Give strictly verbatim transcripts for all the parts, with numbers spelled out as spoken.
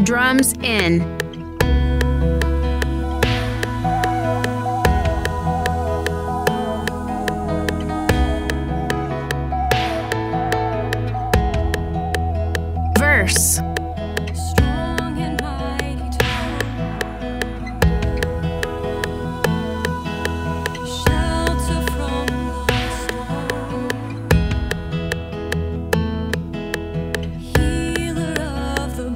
Drums in. Verse. Strong and mighty tower, shelter from the storm, healer of the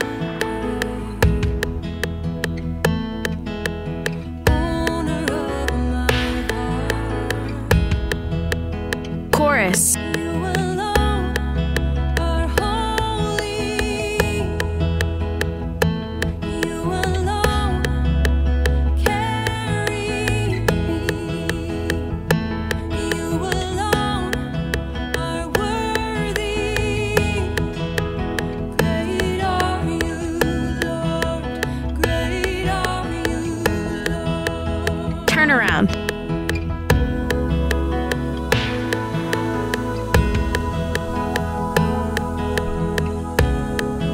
broken, owner of my heart. Chorus. Turn around.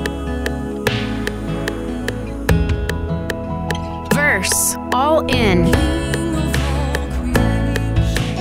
Verse. All in.